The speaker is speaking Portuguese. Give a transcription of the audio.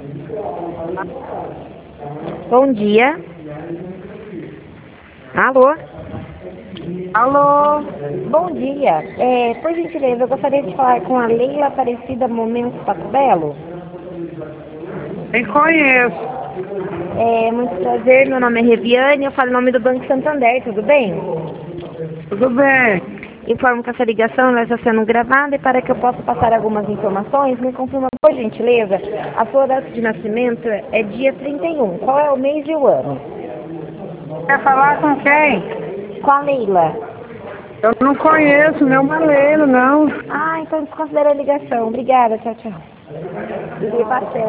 Bom dia. Alô? Alô? Bom dia. Por gentileza, eu gostaria de falar com a Leila Aparecida Momento Pato Belo. Nem conheço. Muito prazer, meu nome é Reviane, eu falo em nome do Banco Santander, tudo bem? Tudo bem? Informo que essa ligação vai estar sendo gravada e para que eu possa passar algumas informações, me confirma, por gentileza, a sua data de nascimento é dia 31. Qual é o mês e o ano? Quer falar com quem? Com a Leila. Eu não conheço meu maleiro, não. Então desconsidera a ligação. Obrigada, tchau, tchau.